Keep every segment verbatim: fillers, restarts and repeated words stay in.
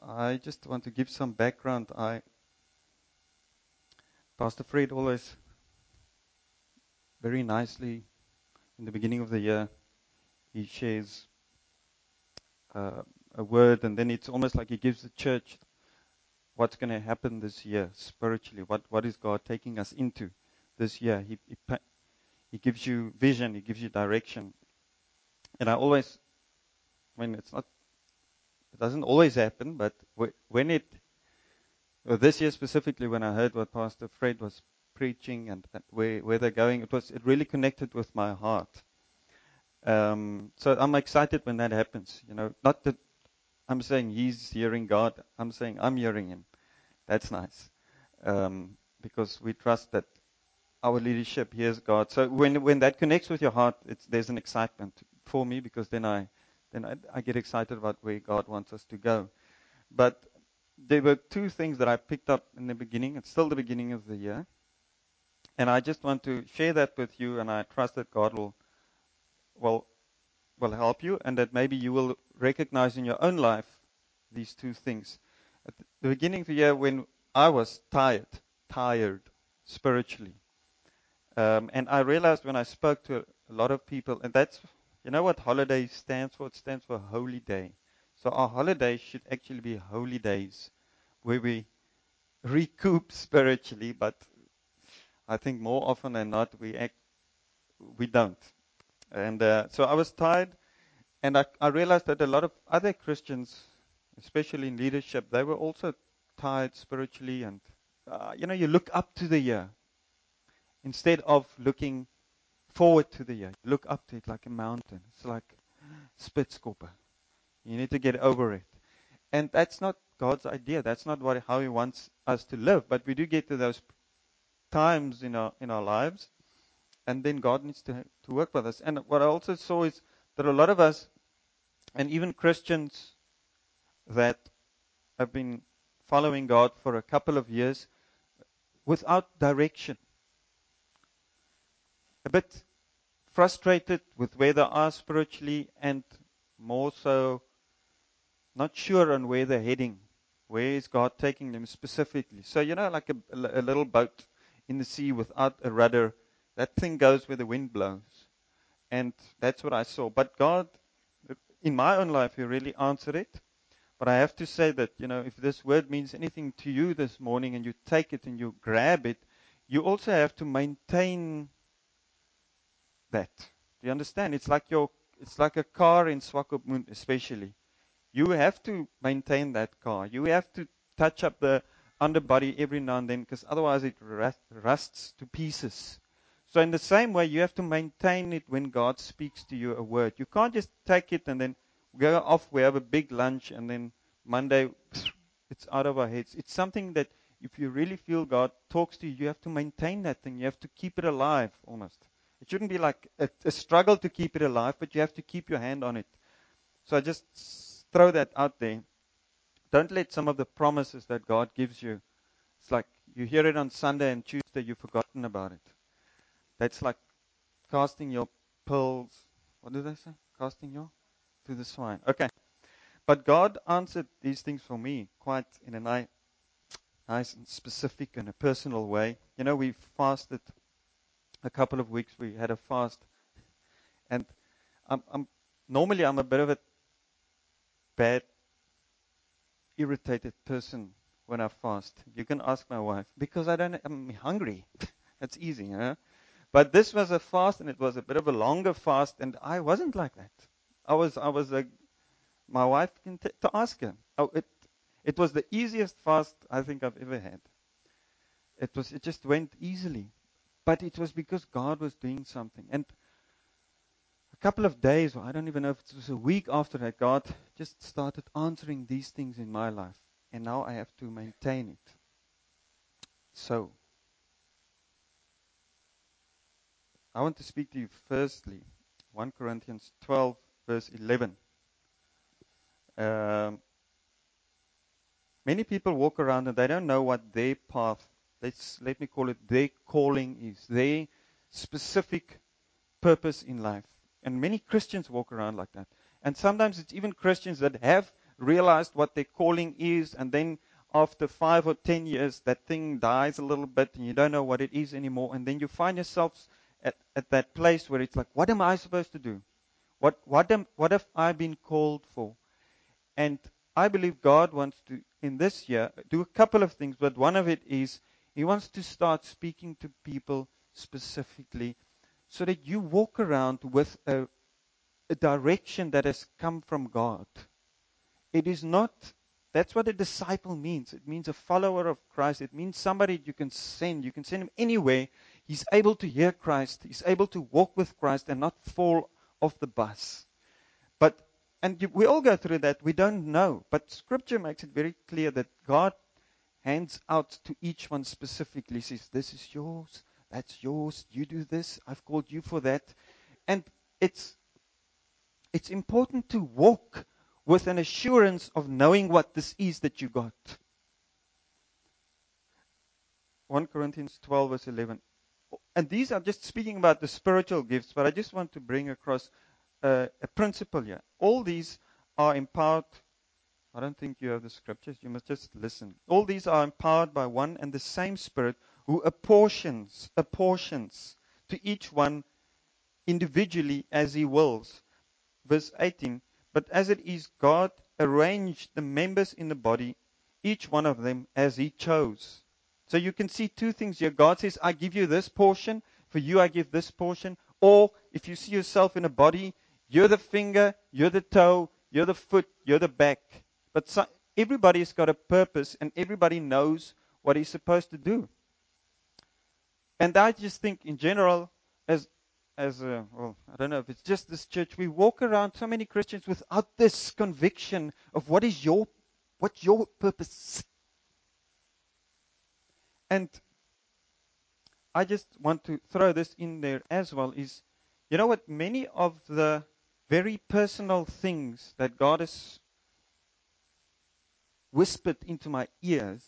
I just want to give some background. I, Pastor Fred always very nicely in the beginning of the year, he shares uh, a word, and then it's almost like he gives the church what's going to happen this year spiritually. What what is God taking us into this year? He, he he gives you vision. He gives you direction. And I always, I mean, it's not, it doesn't always happen, but when it, well, this year specifically, when I heard what Pastor Fred was preaching and, and where where they're going, it was it really connected with my heart. Um, so I'm excited when that happens. You know, not that I'm saying he's hearing God. I'm saying I'm hearing him. That's nice. Um, because we trust that our leadership hears God. So when when that connects with your heart, it's, there's an excitement for me, because then I then I, I get excited about where God wants us to go. But there were two things that I picked up in the beginning. It's still the beginning of the year. And I just want to share that with you, and I trust that God will will will help you, and that maybe you will recognize in your own life these two things. At the beginning of the year, when I was tired, tired spiritually, um, and I realized when I spoke to a lot of people, and that's, you know what holiday stands for? It stands for holy day. So our holidays should actually be holy days where we recoup spiritually, but I think more often than not we act, we don't. And uh, so I was tired. And I, I realized that a lot of other Christians, especially in leadership, they were also tired spiritually. And, uh, you know, you look up to the year instead of looking forward to the year. You look up to it like a mountain. It's like Spitskoppe. You need to get over it. And that's not God's idea. That's not what how He wants us to live. But we do get to those times in our in our lives, and then God needs to to work with us. And what I also saw is that a lot of us, and even Christians that have been following God for a couple of years without direction, a bit frustrated with where they are spiritually, and more so not sure on where they're heading. Where is God taking them specifically? So, you know, like a, a little boat in the sea without a rudder, that thing goes where the wind blows. And that's what I saw. But God, in my own life, He really answered it. But I have to say that, you know, if this word means anything to you this morning and you take it and you grab it, you also have to maintain that. Do you understand? It's like your, it's like a car in Swakopmund especially. You have to maintain that car. You have to touch up the underbody every now and then, because otherwise it rusts to pieces. So in the same way, you have to maintain it when God speaks to you a word. You can't just take it and then go off, we have a big lunch, and then Monday, it's out of our heads. It's something that if you really feel God talks to you, you have to maintain that thing. You have to keep it alive almost. It shouldn't be like a, a struggle to keep it alive, but you have to keep your hand on it. So I just throw that out there. Don't let some of the promises that God gives you, it's like you hear it on Sunday and Tuesday, you've forgotten about it. That's like casting your pearls, what do they say? Casting your to the swine. Okay. But God answered these things for me quite in a nice, nice and specific and a personal way. You know, we fasted a couple of weeks. We had a fast. And I'm, I'm normally I'm a bit of a bad, irritated person when I fast. You can ask my wife, because I don't, I'm hungry. That's easy, you know. But this was a fast, and it was a bit of a longer fast, and I wasn't like that. I was, I was a, my wife can t- to ask her. Oh, it, it was the easiest fast I think I've ever had. It was, it just went easily, but it was because God was doing something. And a couple of days, or I don't even know if it was a week after that, God just started answering these things in my life. And now I have to maintain it. So, I want to speak to you firstly, First Corinthians twelve, verse eleven. Um, many people walk around and they don't know what their path, let's, let me call it their calling is, their specific purpose in life. And many Christians walk around like that. And sometimes it's even Christians that have realized what their calling is, and then after five or ten years, that thing dies a little bit, and you don't know what it is anymore, and then you find yourselves at, at that place where it's like, what am I supposed to do? What, what, am, what have I been called for? And I believe God wants to, in this year, do a couple of things, but one of it is He wants to start speaking to people specifically so that you walk around with a, a direction that has come from God. It is not, that's what a disciple means. It means a follower of Christ. It means somebody you can send. You can send him anywhere. He's able to hear Christ. He's able to walk with Christ and not fall off the bus. But, and you, we all go through that. We don't know. But Scripture makes it very clear that God hands out to each one specifically. Says, this is yours. That's yours. You do this. I've called you for that. And it's, it's important to walk with an assurance of knowing what this is that you got. First Corinthians twelve, verse eleven. And these are just speaking about the spiritual gifts, but I just want to bring across uh, a principle here. All these are empowered. I don't think you have the scriptures. You must just listen. All these are empowered by one and the same Spirit who apportions, apportions to each one individually as He wills. Verse eighteen. But as it is, God arranged the members in the body, each one of them as He chose. So you can see two things here. God says, I give you this portion. For you, I give this portion. Or if you see yourself in a body, you're the finger, you're the toe, you're the foot, you're the back. But so, everybody's got a purpose, and everybody knows what he's supposed to do. And I just think, in general, as as a, well, I don't know if it's just this church, we walk around, so many Christians, without this conviction of what is your, what's your purpose. And I just want to throw this in there as well, is, you know what, many of the very personal things that God has whispered into my ears,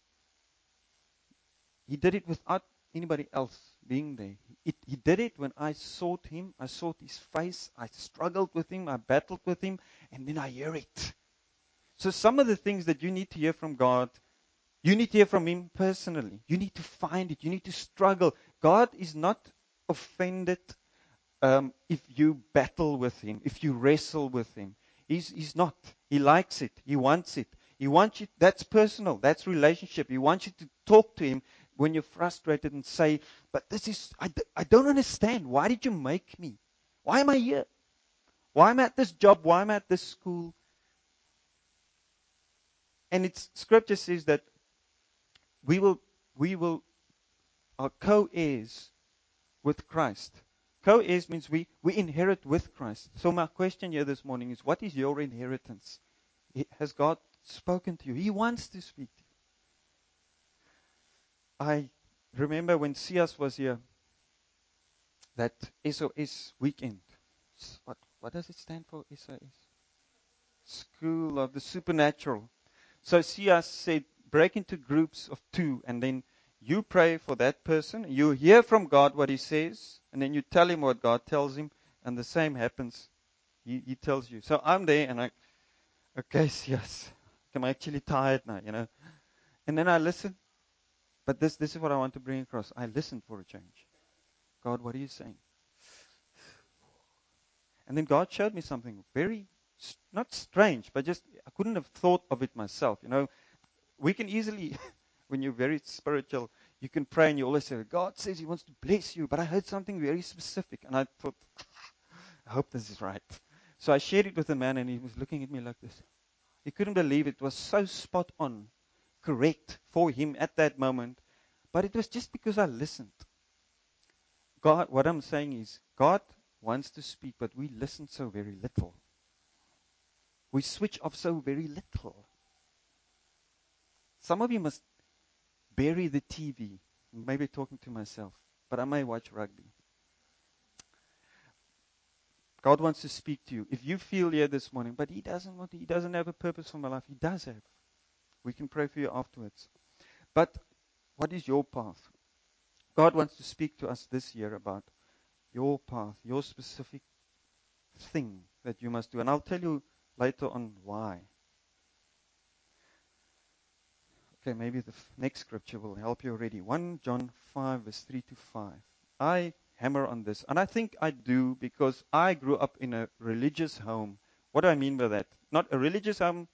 He did it without anybody else being there. It, he did it when I sought Him. I sought His face. I struggled with Him. I battled with Him. And then I hear it. So some of the things that you need to hear from God, you need to hear from Him personally. You need to find it. You need to struggle. God is not offended um, if you battle with Him, if you wrestle with Him. He's, he's not. He likes it. He wants it. He wants you. That's personal. That's relationship. He wants you to talk to Him when you're frustrated and say, but this is, I, I don't understand. Why did you make me? Why am I here? Why am I at this job? Why am I at this school? And it's, Scripture says that we will, we will, are co-heirs with Christ. Co-heirs means we, we inherit with Christ. So my question here this morning is, what is your inheritance? Has God spoken to you? He wants to speak to you. I remember when C S was here, that S O S weekend. What, what does it stand for, S O S? School of the Supernatural. So C S said, break into groups of two, and then you pray for that person. You hear from God what He says, and then you tell him what God tells him, and the same happens. He, he tells you. So I'm there, and I, okay, yes, I'm actually tired now, you know. And then I listen. But this, this is what I want to bring across. I listen for a change. God, what are you saying? And then God showed me something very, not strange, but just, I couldn't have thought of it myself. You know, we can easily, when you're very spiritual, you can pray and you always say, God says He wants to bless you, but I heard something very specific. And I thought, I hope this is right. So I shared it with a man, and he was looking at me like this. He couldn't believe it. It was so spot on, correct for him at that moment. But it was just because I listened. God, what I'm saying is, God wants to speak, but we listen so very little. We switch off so very little. Some of you must bury the T V. Maybe talking to myself, but I may watch rugby. God wants to speak to you. If you feel here this morning, but He doesn't want, He doesn't have a purpose for my life. He does have. We can pray for you afterwards. But what is your path? God wants to speak to us this year about your path, your specific thing that you must do. And I'll tell you later on why. Okay, maybe the f- next scripture will help you already. First John five, verse three to five. I hammer on this, and I think I do because I grew up in a religious home. What do I mean by that? Not a religious home.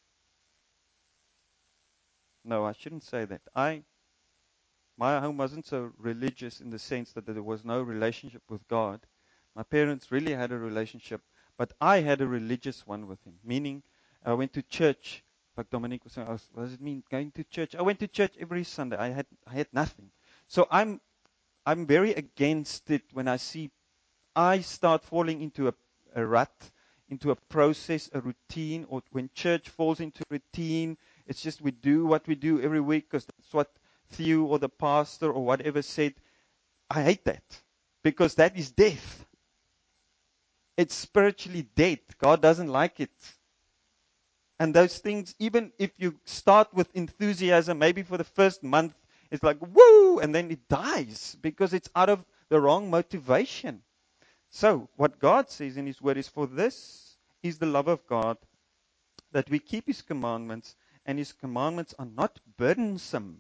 No, I shouldn't say that. I My home wasn't so religious in the sense that there was no relationship with God. My parents really had a relationship, but I had a religious one with Him. Meaning, I went to church. Like Dominique was saying, what does it mean going to church? I went to church every Sunday. I had I had nothing. So I'm I'm very against it when I see I start falling into a, a rut, into a process, a routine, or when church falls into routine. It's just we do what we do every week because that's what Theo or the pastor or whatever said. I hate that because that is death. It's spiritually dead. God doesn't like it. And those things, even if you start with enthusiasm, maybe for the first month, it's like, woo, and then it dies because it's out of the wrong motivation. So, what God says in His Word is, for this is the love of God, that we keep His commandments, and His commandments are not burdensome.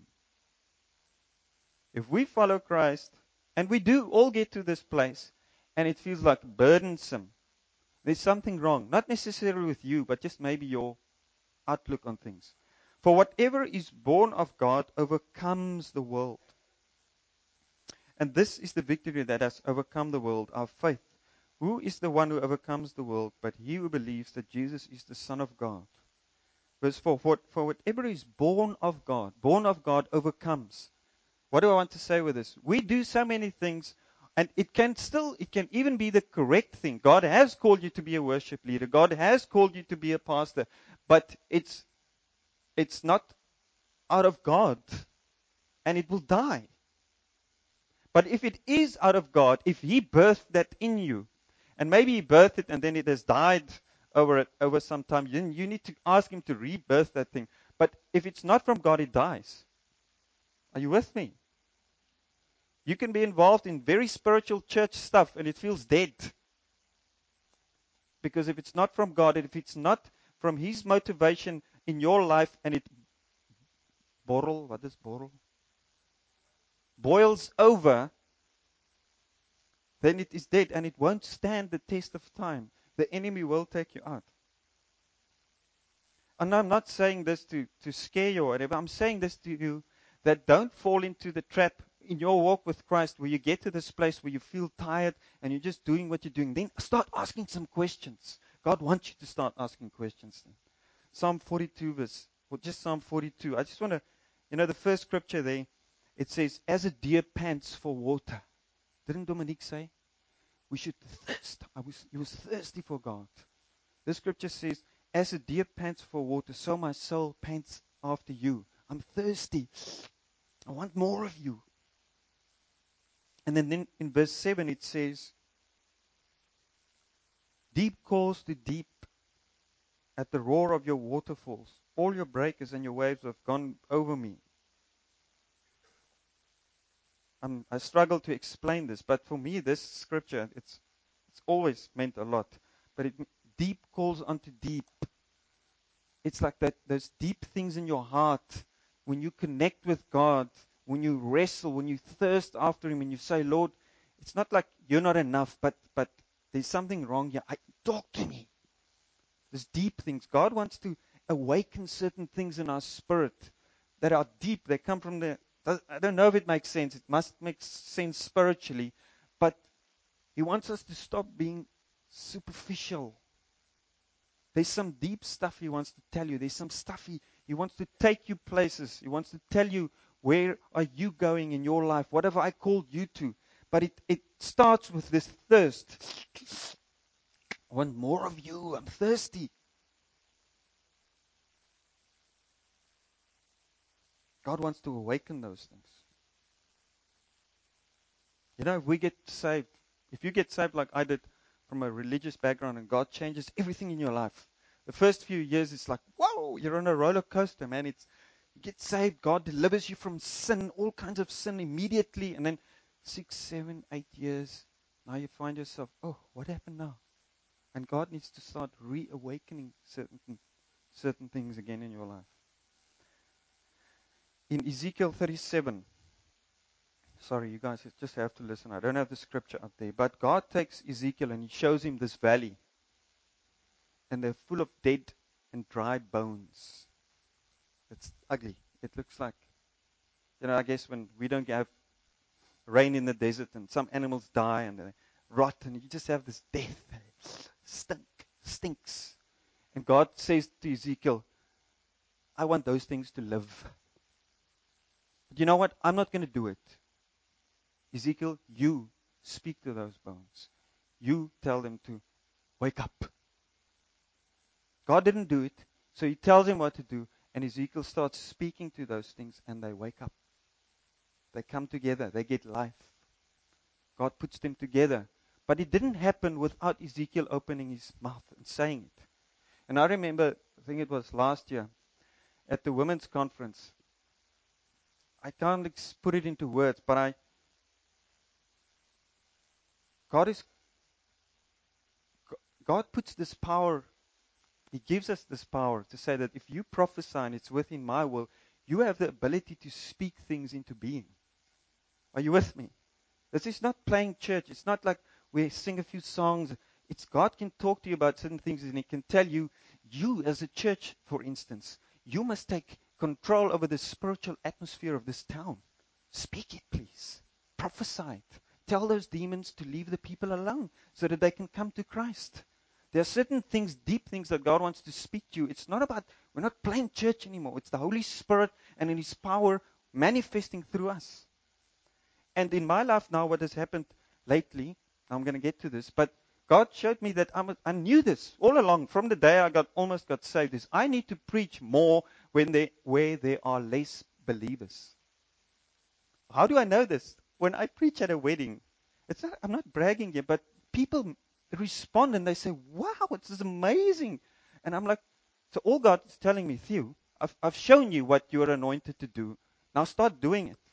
If we follow Christ, and we do all get to this place, and it feels like burdensome, there's something wrong. Not necessarily with you, but just maybe your outlook on things. For whatever is born of God overcomes the world. And this is the victory that has overcome the world, our faith. Who is the one who overcomes the world but he who believes that Jesus is the Son of God? Verse four, for, for whatever is born of God, born of God overcomes. What do I want to say with this? We do so many things, and it can still, it can even be the correct thing. God has called you to be a worship leader. God has called you to be a pastor, but it's, it's not out of God, and it will die. But if it is out of God, if He birthed that in you, and maybe He birthed it and then it has died over it, over some time, then you need to ask Him to rebirth that thing. But if it's not from God, it dies. Are you with me? You can be involved in very spiritual church stuff and it feels dead. Because if it's not from God, if it's not from His motivation in your life and it borrel, what is borrel? Boils over, then it is dead and it won't stand the test of time. The enemy will take you out. And I'm not saying this to, to scare you or whatever. I'm saying this to you that don't fall into the trap in your walk with Christ where you get to this place where you feel tired and you're just doing what you're doing. Then start asking some questions. God wants you to start asking questions. Then. Psalm forty-two verse, or just Psalm forty-two. I just want to, you know, the first scripture there, it says, as a deer pants for water. Didn't Dominique say? We should thirst. I was, he was thirsty for God. This scripture says, as a deer pants for water, so my soul pants after you. I'm thirsty. I want more of you. And then, then in verse seven it says, deep calls to deep at the roar of your waterfalls. All your breakers and your waves have gone over me. I'm, I struggle to explain this, but for me, this scripture, it's it's always meant a lot. But it deep calls unto deep. It's like that those deep things in your heart when you connect with God, when you wrestle, when you thirst after Him, and you say, Lord, it's not like you're not enough, but but there's something wrong here. I, talk to me. There's deep things. God wants to awaken certain things in our spirit that are deep. They come from the, I don't know if it makes sense. It must make sense spiritually. But He wants us to stop being superficial. There's some deep stuff He wants to tell you. There's some stuff He, he wants to take you places. He wants to tell you, where are you going in your life? What have I called you to? But it, it starts with this thirst. I want more of you. I'm thirsty. God wants to awaken those things. You know, if we get saved, if you get saved like I did from a religious background and God changes everything in your life, the first few years it's like, whoa, you're on a roller coaster, man. It's you get saved, God delivers you from sin, all kinds of sin immediately, and then six, seven, eight years, now you find yourself, oh, what happened now? And God needs to start reawakening certain certain things again in your life. In Ezekiel thirty-seven, sorry, you guys just have to listen. I don't have the scripture up there. But God takes Ezekiel and he shows him this valley. And they're full of dead and dry bones. It's ugly. It looks like, you know, I guess when we don't have rain in the desert and some animals die and they rot and you just have this death. Stink, stinks. And God says to Ezekiel, I want those things to live. But you know what? I'm not going to do it. Ezekiel, you speak to those bones. You tell them to wake up. God didn't do it, so he tells him what to do, and Ezekiel starts speaking to those things, and they wake up. They come together. They get life. God puts them together. But it didn't happen without Ezekiel opening his mouth and saying it. And I remember, I think it was last year, at the women's conference, I can't put it into words, but I, God is, God puts this power, he gives us this power to say that if you prophesy and it's within my will, you have the ability to speak things into being. Are you with me? This is not playing church. It's not like we sing a few songs. It's God can talk to you about certain things and he can tell you, you as a church, for instance, you must take control over the spiritual atmosphere of this town. Speak it, please. Prophesy it. Tell those demons to leave the people alone so that they can come to Christ. There are certain things, deep things that God wants to speak to you. It's not about, we're not playing church anymore. It's the Holy Spirit and in his power manifesting through us. And in my life now, what has happened lately, I'm going to get to this, but God showed me that I'm a, I knew this all along from the day I got almost got saved. Is I need to preach more when they, where there are less believers. How do I know this? When I preach at a wedding, it's not, I'm not bragging here, but people respond and they say, wow, this is amazing. And I'm like, so all God is telling me, Theo, I've, I've shown you what you're anointed to do. Now start doing it.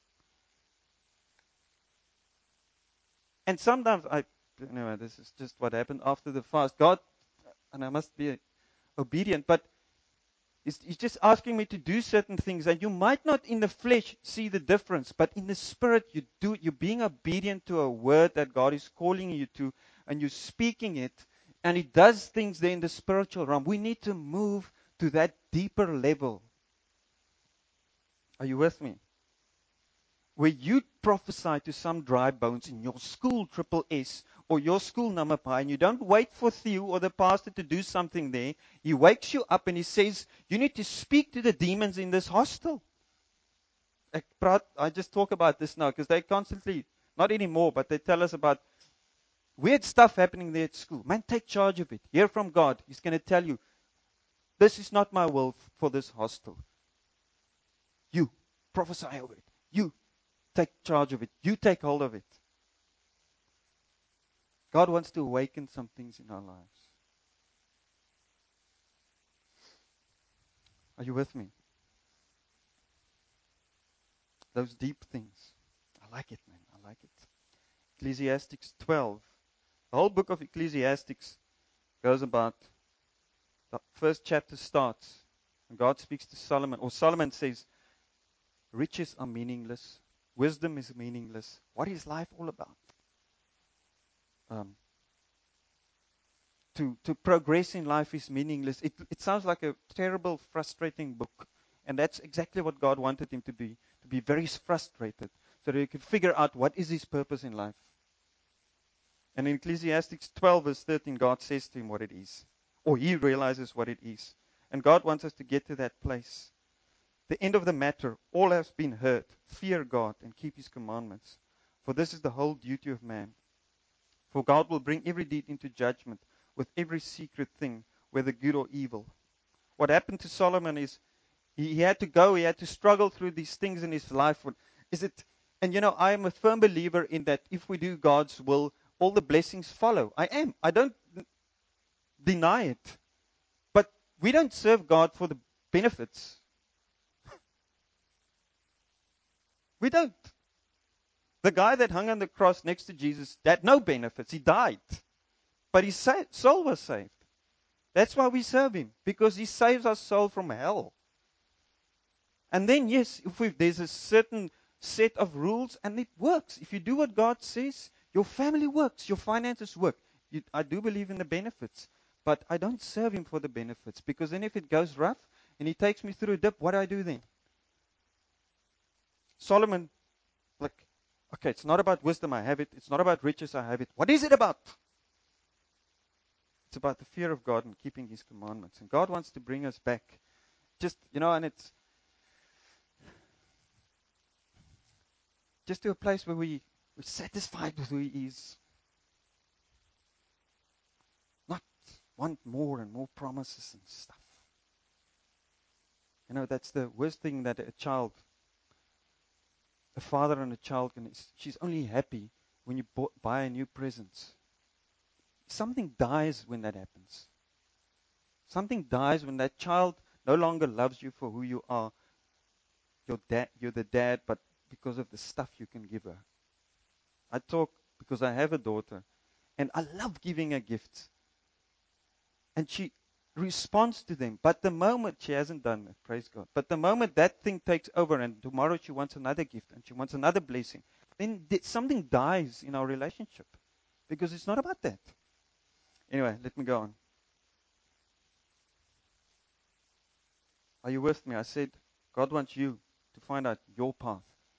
And sometimes I, anyway, this is just what happened after the fast. God, and I must be obedient, but he's, he's just asking me to do certain things. And you might not in the flesh see the difference, but in the spirit, you do, you're being obedient to a word that God is calling you to, and you're speaking it, and it does things there in the spiritual realm. We need to move to that deeper level. Are you with me? Where you prophesy to some dry bones in your school, triple S, or your school, number pi, and you don't wait for Theo or the pastor to do something there. He wakes you up and he says, you need to speak to the demons in this hostel. Ek praat, I just talk about this now because they constantly, not anymore, but they tell us about weird stuff happening there at school. Man, take charge of it. Hear from God. He's going to tell you, this is not my will for this hostel. You prophesy over it. You take charge of it. You take hold of it. God wants to awaken some things in our lives. Are you with me? Those deep things. I like it, man. I like it. Ecclesiastes twelve. The whole book of Ecclesiastes goes about, the first chapter starts, and God speaks to Solomon, or Solomon says, riches are meaningless. Wisdom is meaningless. What is life all about? Um, to, to progress in life is meaningless. It, it sounds like a terrible, frustrating book. And that's exactly what God wanted him to be, to be very frustrated, so that he could figure out what is his purpose in life. And in Ecclesiastes twelve, verse thirteen, God says to him what it is. Or he realizes what it is. And God wants us to get to that place. The end of the matter, all has been heard. Fear God and keep his commandments. For this is the whole duty of man. For God will bring every deed into judgment with every secret thing, whether good or evil. What happened to Solomon is he, he had to go, he had to struggle through these things in his life. Is it? And you know, I am a firm believer in that if we do God's will, all the blessings follow. I am. I don't deny it. But we don't serve God for the benefits. We don't. The guy that hung on the cross next to Jesus had no benefits. He died. But his soul was saved. That's why we serve him. Because he saves our soul from hell. And then, yes, if we, there's a certain set of rules and it works. If you do what God says, your family works, your finances work. You, I do believe in the benefits, but I don't serve Him for the benefits, because then if it goes rough and He takes me through a dip, what do I do then? Solomon, like, okay, it's not about wisdom, I have it. It's not about riches, I have it. What is it about? It's about the fear of God and keeping His commandments. And God wants to bring us back. Just, you know, and it's just to a place where we, we're satisfied with who He is. Not want more and more promises and stuff. You know, that's the worst thing that a child, a father and a child can, she's only happy when you bo- buy a new present. Something dies when that happens. Something dies when that child no longer loves you for who you are. You're, da- you're the dad, but because of the stuff you can give her. I talk because I have a daughter, and I love giving her gifts. And she responds to them. But the moment she hasn't done it, praise God. But the moment that thing takes over, and tomorrow she wants another gift, and she wants another blessing, then th- something dies in our relationship. Because it's not about that. Anyway, let me go on. Are you with me? I said, God wants you to find out your path,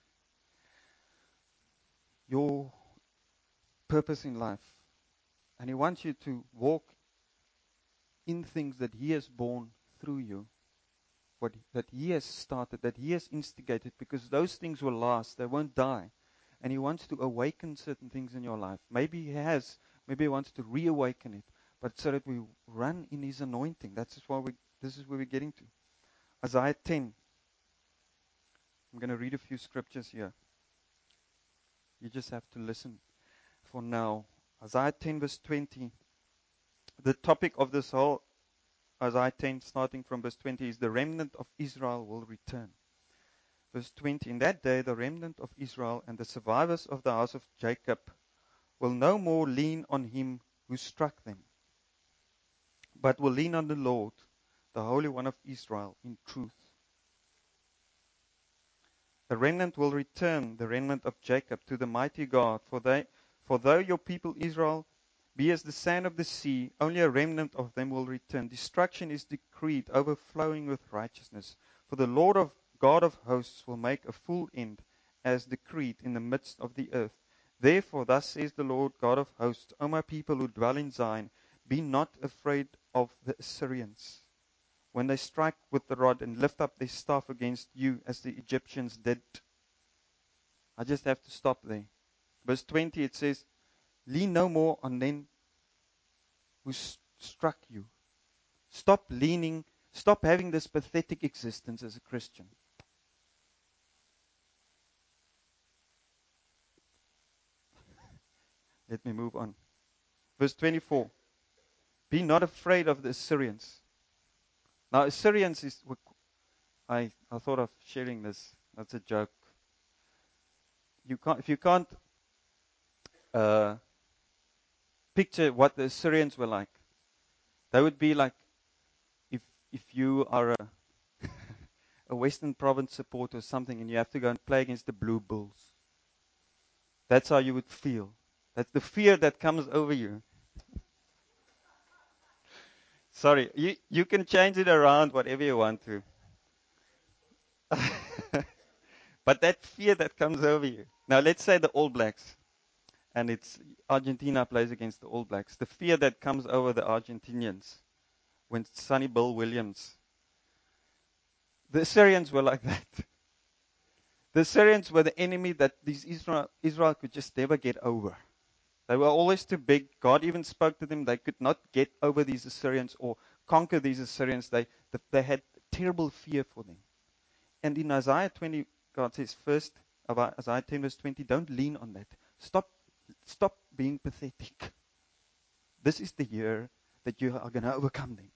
your purpose in life. And He wants you to walk in things that He has born through you, what that He has started, that He has instigated, because those things will last, they won't die. And He wants to awaken certain things in your life. Maybe He has, maybe He wants to reawaken it, but so that we run in His anointing. That's why we, this is where we're getting to. Isaiah ten. I'm going to read a few scriptures here. You just have to listen for now. Isaiah ten verse twenty. The topic of this whole Isaiah ten, starting from verse twenty, is the remnant of Israel will return. Verse twenty, in that day the remnant of Israel and the survivors of the house of Jacob will no more lean on him who struck them, but will lean on the Lord, the Holy One of Israel, in truth. The remnant will return, the remnant of Jacob, to the mighty God, for they, for though your people Israel be as the sand of the sea, only a remnant of them will return. Destruction is decreed, overflowing with righteousness. For the Lord of God of hosts will make a full end, as decreed in the midst of the earth. Therefore, thus says the Lord God of hosts, O my people who dwell in Zion, be not afraid of the Assyrians, when they strike with the rod and lift up their staff against you, as the Egyptians did. I just have to stop there. Verse twenty, it says, lean no more on them who st- struck you. Stop leaning, stop having this pathetic existence as a Christian. Let me move on. Verse twenty-four. Be not afraid of the Assyrians. Now, Assyrians is, I, I thought of sharing this. That's a joke. You can't, if you can't uh, picture what the Assyrians were like, they would be like if if you are a, a Western Province supporter or something and you have to go and play against the Blue Bulls. That's how you would feel. That's the fear that comes over you. Sorry, you, you can change it around whatever you want to. But that fear that comes over you. Now, let's say the All Blacks, and it's Argentina plays against the All Blacks. The fear that comes over the Argentinians when Sonny Bill Williams. The Assyrians were like that. The Assyrians were the enemy that these Israel, Israel could just never get over. They were always too big. God even spoke to them. They could not get over these Assyrians or conquer these Assyrians. They, they had terrible fear for them. And in Isaiah twenty, God says first, about Isaiah ten verse twenty, don't lean on that. Stop, stop being pathetic. This is the year that you are going to overcome them.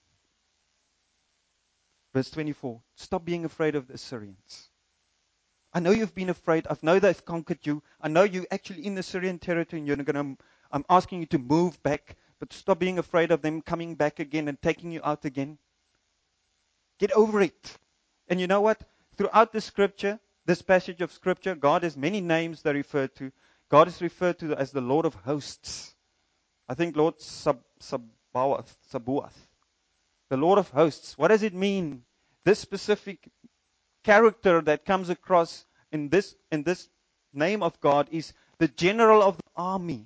Verse twenty-four, stop being afraid of the Assyrians. I know you've been afraid. I know they've conquered you. I know you're actually in the Syrian territory and you're going to, I'm asking you to move back, but stop being afraid of them coming back again and taking you out again. Get over it. And you know what? Throughout the scripture, this passage of scripture, God has many names that refer to. God is referred to as the Lord of hosts. I think Lord Sab- Sabaoth, Sabaoth, the Lord of hosts. What does it mean? This specific character that comes across in this, in this name of God is the general of the army.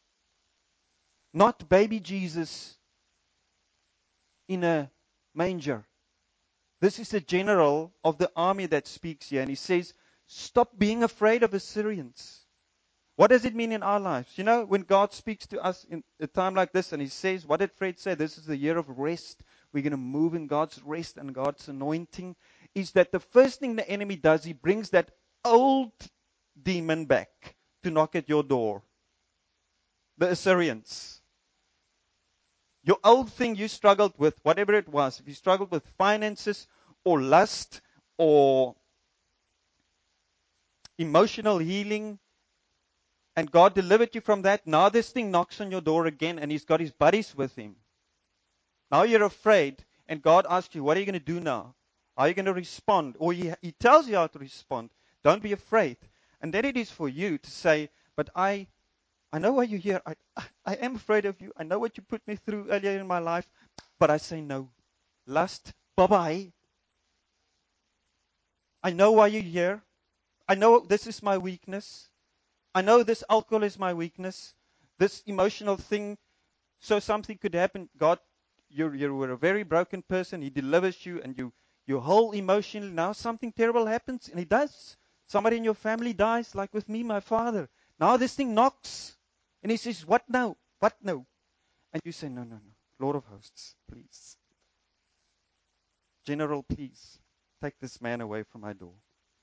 Not baby Jesus in a manger. This is the general of the army that speaks here. And he says, stop being afraid of Assyrians. What does it mean in our lives? You know, when God speaks to us in a time like this and he says, what did Fred say? This is the year of rest. We're going to move in God's rest and God's anointing. Is that the first thing the enemy does, he brings that old demon back to knock at your door. The Assyrians. Your old thing you struggled with, whatever it was, if you struggled with finances or lust or emotional healing, and God delivered you from that, now this thing knocks on your door again and he's got his buddies with him. Now you're afraid and God asks you, what are you going to do now? How are you going to respond? Or he, he tells you how to respond. Don't be afraid. And then it is for you to say, but I I know why you're here. I, I am afraid of you. I know what you put me through earlier in my life. But I say no. Lust, bye-bye. I know why you're here. I know this is my weakness. I know this alcohol is my weakness. This emotional thing. So something could happen. God, you're, you're a very broken person. He delivers you and you, you're whole emotionally. Now something terrible happens. And it does. Somebody in your family dies, like with me, my father. Now this thing knocks. And he says, what now? What now? And you say, no, no, no. Lord of hosts, please. General, please. Take this man away from my door.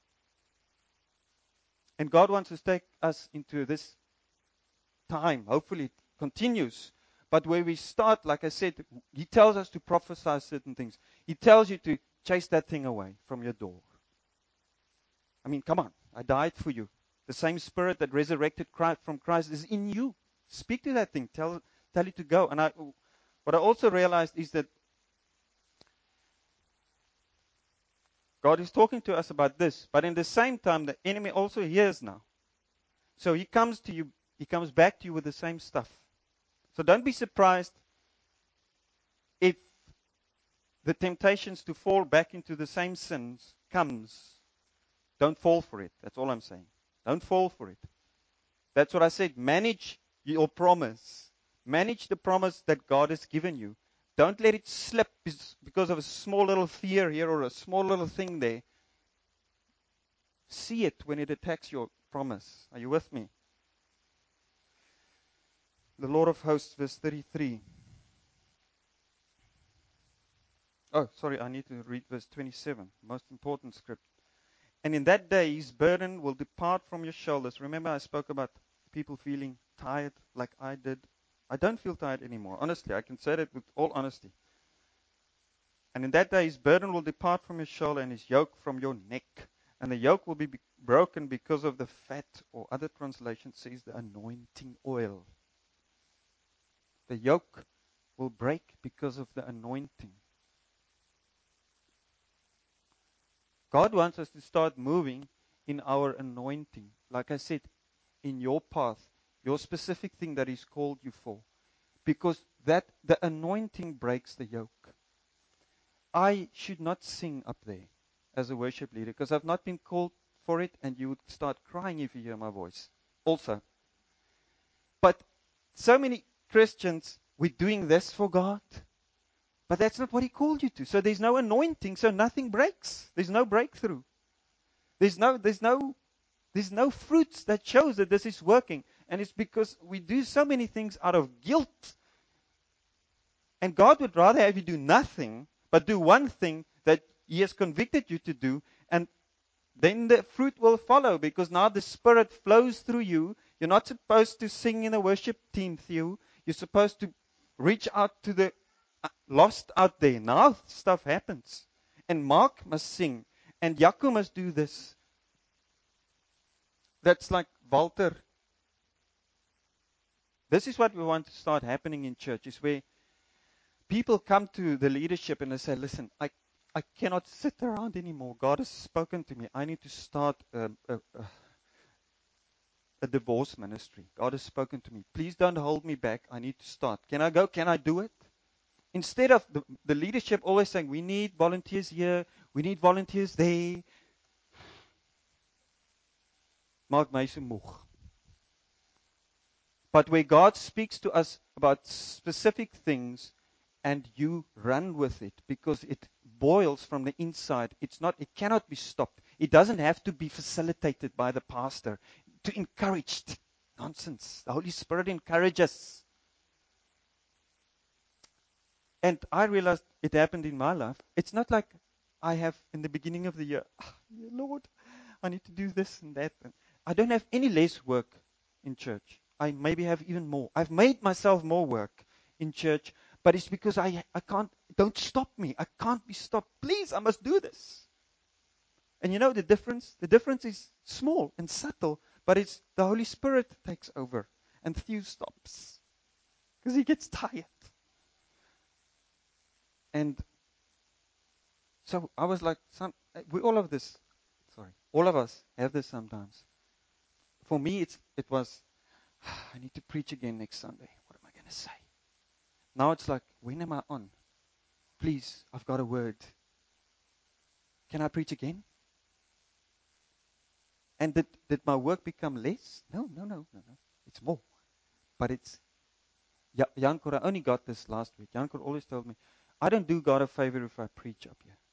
And God wants to take us into this time. Hopefully it continues. But where we start, like I said, he tells us to prophesy certain things. He tells you to chase that thing away from your door. I mean, come on. I died for you. The same spirit that resurrected Christ from Christ is in you. Speak to that thing. Tell, tell it to go. And I, what I also realized is that God is talking to us about this. But in the same time, the enemy also hears now. So he comes to you. He comes back to you with the same stuff. So don't be surprised if the temptations to fall back into the same sins comes. Don't fall for it. That's all I'm saying. Don't fall for it. That's what I said. Manage your promise. Manage the promise that God has given you. Don't let it slip because of a small little fear here or a small little thing there. See it when it attacks your promise. Are you with me? The Lord of hosts, verse thirty-three. Oh, sorry, I need to read verse twenty-seven. Most important script. And in that day, his burden will depart from your shoulders. Remember, I spoke about people feeling tired like I did. I don't feel tired anymore. Honestly, I can say that with all honesty. And in that day, his burden will depart from your shoulder and his yoke from your neck. And the yoke will be broken because of the fat, or other translation says the anointing oil. The yoke will break because of the anointing. God wants us to start moving in our anointing. Like I said, in your path, your specific thing that He's called you for. Because that the anointing breaks the yoke. I should not sing up there as a worship leader because I've not been called for it, and you would start crying if you hear my voice also. But so many Christians, we're doing this for God, but that's not what He called you to. So there's no anointing, so nothing breaks. There's no breakthrough. There's no, there's no, there's no fruits that shows that this is working. And it's because we do so many things out of guilt. And God would rather have you do nothing, but do one thing that He has convicted you to do, and then the fruit will follow, because now the Spirit flows through you. You're not supposed to sing in a worship team, Theo. You're supposed to reach out to the lost out there. Now stuff happens. And Mark must sing. And Jaco must do this. That's like Walter. This is what we want to start happening in church, is where people come to the leadership and they say, listen, I, I cannot sit around anymore. God has spoken to me. I need to start a, a, a, a divorce ministry. God has spoken to me. Please don't hold me back. I need to start. Can I go? Can I do it? Instead of the, the leadership always saying, we need volunteers here, we need volunteers there. Maak my so moeg. But where God speaks to us about specific things and you run with it because it boils from the inside, it's not, it cannot be stopped. It doesn't have to be facilitated by the pastor to encourage. Nonsense. The Holy Spirit encourages. And I realized it happened in my life. It's not like I have in the beginning of the year, oh, Lord, I need to do this and that. And I don't have any less work in church. I maybe have even more. I've made myself more work in church, but it's because I, I can't, don't stop me. I can't be stopped. Please, I must do this. And you know the difference? The difference is small and subtle, but it's the Holy Spirit takes over and Theo stops because he gets tired. And so I was like, some, we all of this, sorry, all of us have this sometimes. For me, it's, it was, I need to preach again next Sunday. What am I going to say? Now it's like, when am I on? Please, I've got a word. Can I preach again? And did, did my work become less? No, no, no, no, no. It's more. But it's, yeah, Jankor, I only got this last week. Jankor always told me, I don't do God a favor if I preach up here.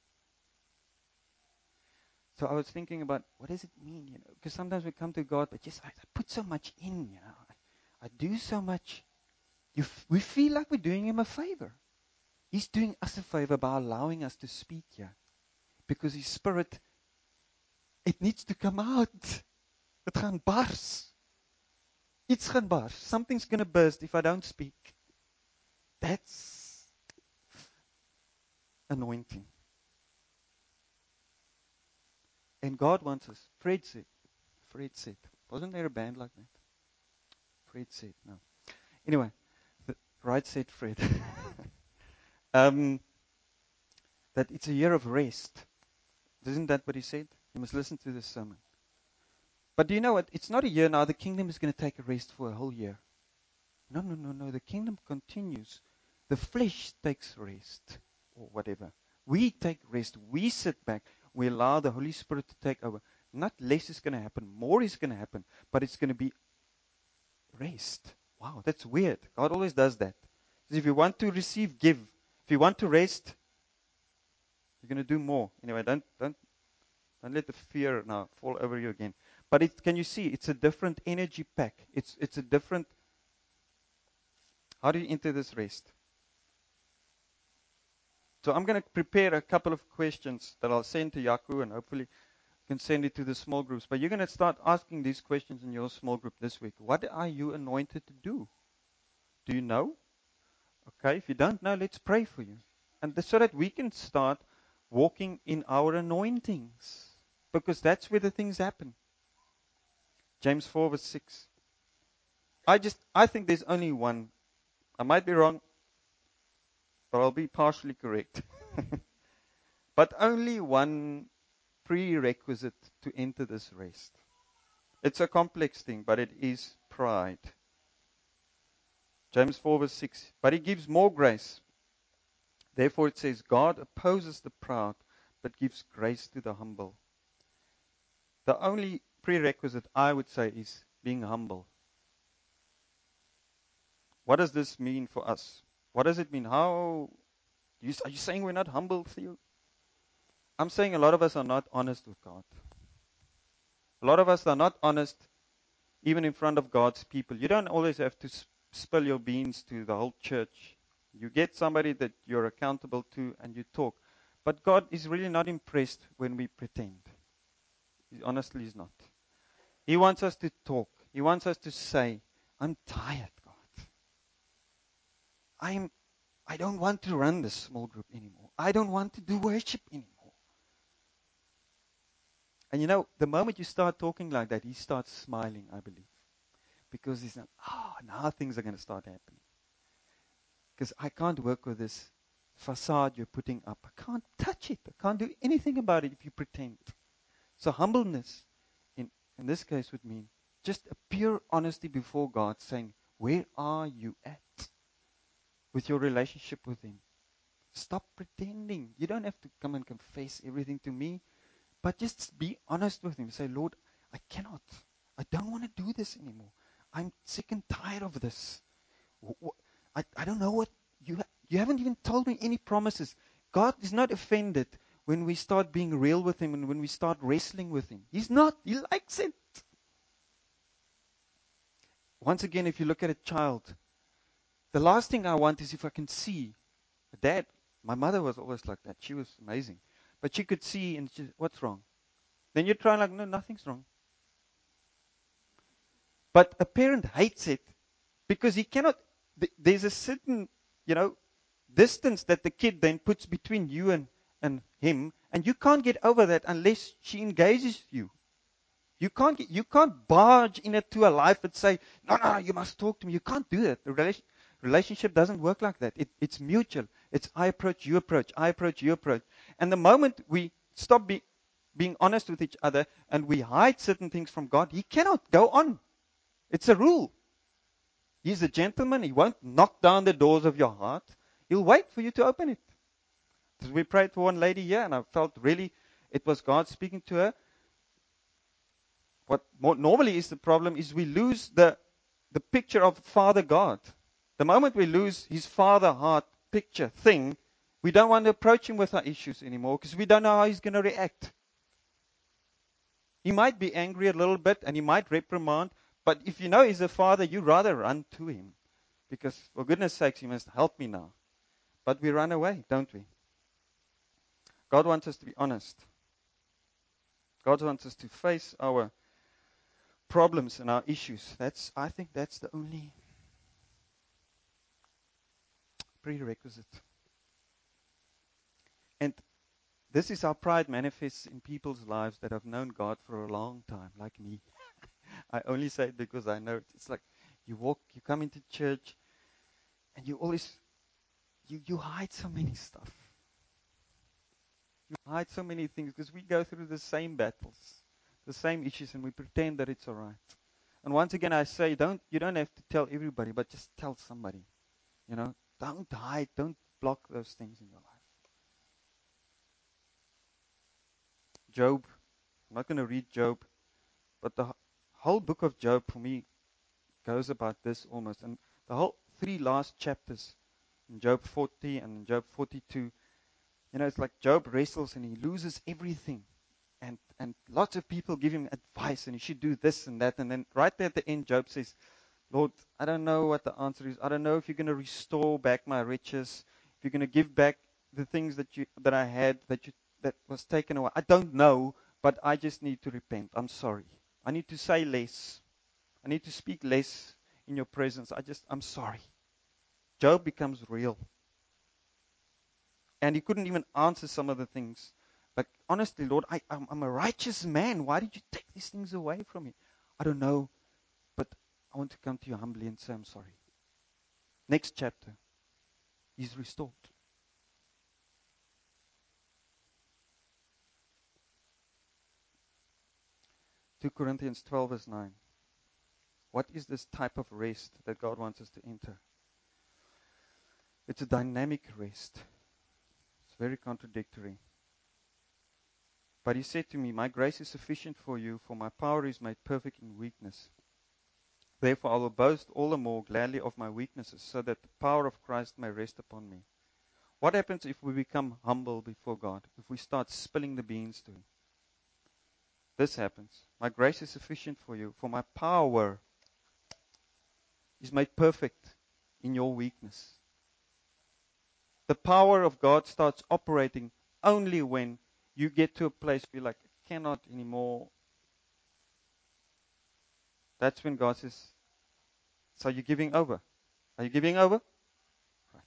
So I was thinking about, what does it mean, you know? Because sometimes we come to God, but just I, I put so much in, you know. I, I do so much. You f- we feel like we're doing him a favor. He's doing us a favor by allowing us to speak here. Because his spirit, it needs to come out. It gaan bars. Iets gaan bars. Something's going to burst if I don't speak. That's anointing. And God wants us. Fred said. Fred said. Wasn't there a band like that? Fred said. No. Anyway. The, right said Fred. um, that it's a year of rest. Isn't that what he said? You must listen to this sermon. But do you know what? It's not a year now. The kingdom is going to take a rest for a whole year. No, no, no, no. The kingdom continues. The flesh takes rest or whatever. We take rest. We sit back. We allow the Holy Spirit to take over. Not less is going to happen. More is going to happen. But it's going to be rest. Wow, that's weird. God always does that. If you want to receive, give. If you want to rest, you're going to do more. Anyway, don't, don't, don't let the fear now fall over you again. But it, can you see? It's a different energy pack. It's, it's a different. How do you enter this rest? So I'm going to prepare a couple of questions that I'll send to Yaku, and hopefully you can send it to the small groups. But you're going to start asking these questions in your small group this week. What are you anointed to do? Do you know? Okay, if you don't know, let's pray for you. And the, so that we can start walking in our anointings. Because that's where the things happen. James four verse six. I just, I think there's only one. I might be wrong, but I'll be partially correct. But only one prerequisite to enter this rest. It's a complex thing, but it is pride. James four verse six. But he gives more grace. Therefore it says, God opposes the proud, but gives grace to the humble. The only prerequisite, I would say, is being humble. What does this mean for us? What does it mean? How you, are you saying we're not humble, Theo? I'm saying a lot of us are not honest with God. A lot of us are not honest even in front of God's people. You don't always have to sp- spill your beans to the whole church. You get somebody that you're accountable to and you talk. But God is really not impressed when we pretend. He honestly is not. He wants us to talk. He wants us to say, I'm tired, God. I'm, I don't want to run this small group anymore. I don't want to do worship anymore. And you know, the moment you start talking like that, he starts smiling, I believe. Because he's like, oh, now things are going to start happening. Because I can't work with this facade you're putting up. I can't touch it. I can't do anything about it if you pretend. So humbleness, in, in this case, would mean just a pure honesty before God, saying, where are you at with your relationship with Him? Stop pretending. You don't have to come and confess everything to me, but just be honest with Him. Say, Lord, I cannot. I don't want to do this anymore. I'm sick and tired of this. I, I don't know what, you, ha- you haven't even told me any promises. God is not offended when we start being real with Him and when we start wrestling with Him. He's not. He likes it. Once again, if you look at a child, the last thing I want is if I can see a dad. My mother was always like that. She was amazing. But she could see and she, what's wrong? Then you try like, no, nothing's wrong. But a parent hates it because he cannot, th- there's a certain, you know, distance that the kid then puts between you and, and him, and you can't get over that unless she engages you. You can't get, you can't barge into a life and say, no, no, you must talk to me. You can't do that. The relation, relationship doesn't work like that. It, it's mutual. It's I approach, you approach, I approach, you approach. And the moment we stop be, being honest with each other and we hide certain things from God, He cannot go on. It's a rule. He's a gentleman. He won't knock down the doors of your heart. He'll wait for you to open it. Because we prayed for one lady here, and I felt really it was God speaking to her. What more, normally is the problem is we lose the, the picture of Father God. The moment we lose His Father heart picture thing, we don't want to approach Him with our issues anymore because we don't know how He's going to react. He might be angry a little bit, and He might reprimand, but if you know He's a Father, you rather run to Him. Because, for goodness sakes, He must help me now. But we run away, don't we? God wants us to be honest. God wants us to face our problems and our issues. That's, I think that's the only prerequisite. And this is how pride manifests in people's lives that have known God for a long time, like me. I only say it because I know it. It's like you walk, you come into church, and you always, you, you hide so many stuff. You hide so many things because we go through the same battles, the same issues, and we pretend that it's all right. And once again, I say, don't you don't have to tell everybody, but just tell somebody. You know, don't hide, don't block those things in your life. Job, I'm not going to read Job, but the whole book of Job for me goes about this almost. And the whole three last chapters in Job forty and in Job forty-two, you know, it's like Job wrestles and he loses everything. And and lots of people give him advice and he should do this and that. And then right there at the end, Job says, Lord, I don't know what the answer is. I don't know if you're going to restore back my riches, if you're going to give back the things that you that I had that you that was taken away. I don't know, but I just need to repent. I'm sorry. I need to say less. I need to speak less in your presence. I just I'm sorry. Job becomes real. And he couldn't even answer some of the things. But honestly, Lord, I, I'm, I'm a righteous man. Why did you take these things away from me? I don't know, but I want to come to you humbly and say I'm sorry. Next chapter, he's restored. Second Corinthians twelve verse nine. What is this type of rest that God wants us to enter? It's a dynamic rest. It's very contradictory. But he said to me, my grace is sufficient for you, for my power is made perfect in weakness. Therefore I will boast all the more gladly of my weaknesses, so that the power of Christ may rest upon me. What happens if we become humble before God? If we start spilling the beans to Him? This happens. My grace is sufficient for you, for my power is made perfect in your weakness. The power of God starts operating only when you get to a place where you're like, I cannot anymore. That's when God says, so you're giving over. Are you giving over? Right.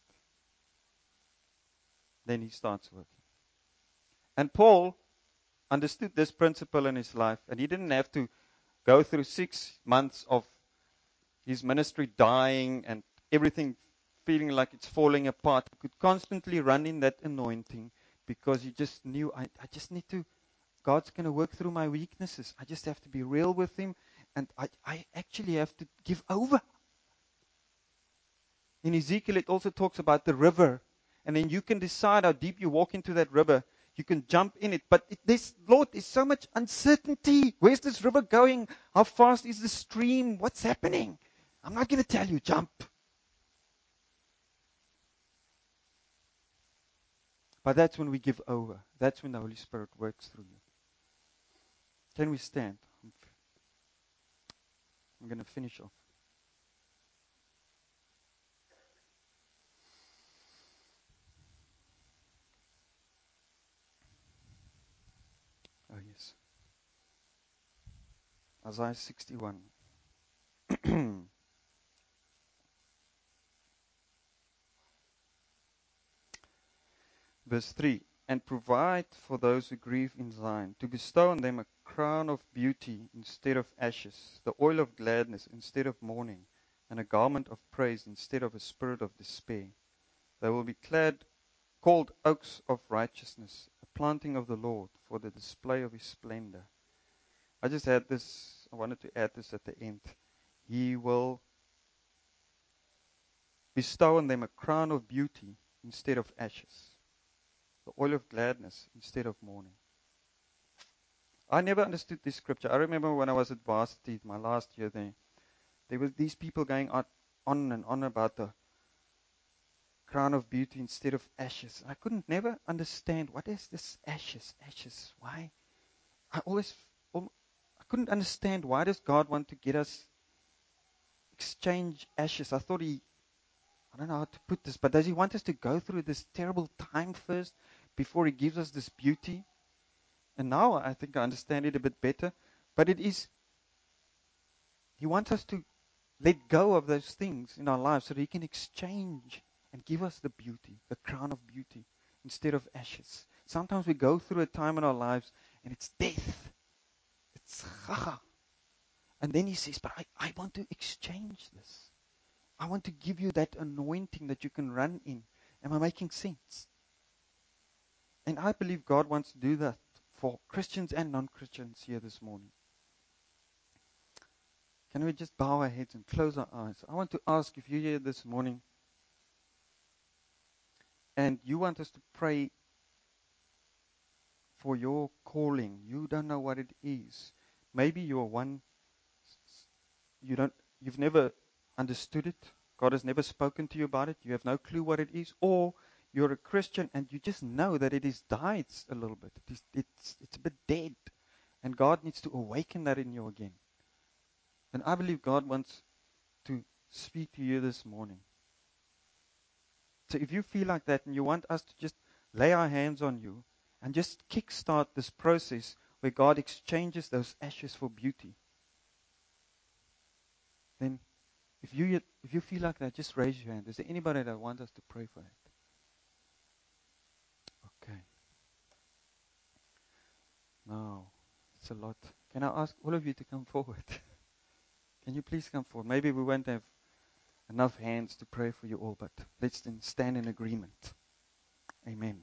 Then He starts working. And Paul understood this principle in his life, and he didn't have to go through six months of his ministry dying and everything feeling like it's falling apart, he could constantly run in that anointing because he just knew, I, I just need to, God's going to work through my weaknesses. I just have to be real with him, and I, I actually have to give over. In Ezekiel, it also talks about the river, and then you can decide how deep you walk into that river. You can jump in it, but it, this, Lord, there's so much uncertainty. Where's this river going? How fast is the stream? What's happening? I'm not going to tell you, jump. But that's when we give over. That's when the Holy Spirit works through you. Can we stand? I'm going to finish off. Oh, yes. Isaiah sixty-one. Verse three. And provide for those who grieve in Zion, to bestow on them a crown of beauty instead of ashes, the oil of gladness instead of mourning, and a garment of praise instead of a spirit of despair. They will be clad, called oaks of righteousness, a planting of the Lord for the display of his splendor. I just had this, I wanted to add this at the end. He will bestow on them a crown of beauty instead of ashes, the oil of gladness instead of mourning. I never understood this scripture. I remember when I was at varsity, my last year there, there were these people going on, on and on about the crown of beauty instead of ashes. I couldn't never understand, what is this ashes, ashes, why? I always, I couldn't understand, why does God want to get us exchange ashes? I thought he, I don't know how to put this, but does he want us to go through this terrible time first before he gives us this beauty? And now I think I understand it a bit better. But it is, he wants us to let go of those things in our lives so that he can exchange and give us the beauty, the crown of beauty, instead of ashes. Sometimes we go through a time in our lives and it's death. It's chaga. And then he says, but I, I want to exchange this. I want to give you that anointing that you can run in. Am I making sense? And I believe God wants to do that for Christians and non-Christians here this morning. Can we just bow our heads and close our eyes? I want to ask, if you're here this morning and you want us to pray for your calling, you don't know what it is. Maybe you're one, you don't, you've never understood it. God has never spoken to you about it. You have no clue what it is. Or you're a Christian and you just know that it is died a little bit. It is, it's, it's a bit dead. And God needs to awaken that in you again. And I believe God wants to speak to you this morning. So if you feel like that and you want us to just lay our hands on you and just kickstart this process where God exchanges those ashes for beauty, then if you if you feel like that, just raise your hand. Is there anybody that wants us to pray for that? Okay. Now, it's a lot. Can I ask all of you to come forward? Can you please come forward? Maybe we won't have enough hands to pray for you all, but let's then stand in agreement. Amen.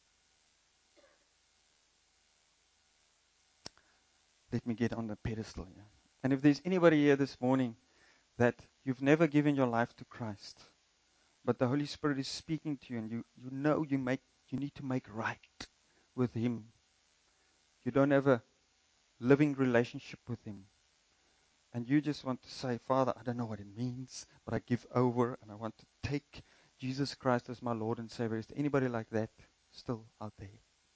Let me get on the pedestal here. And if there's anybody here this morning that you've never given your life to Christ, but the Holy Spirit is speaking to you and you, you know you make you need to make right with Him. You don't have a living relationship with Him. And you just want to say, Father, I don't know what it means, but I give over and I want to take Jesus Christ as my Lord and Savior. Is there anybody like that still out there?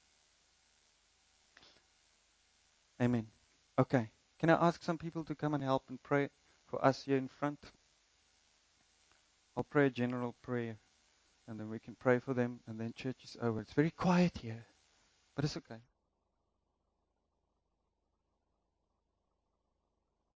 Amen. Okay. Can I ask some people to come and help and pray for us here in front? I'll pray a general prayer, and then we can pray for them, and then church is over. It's very quiet here, but it's okay.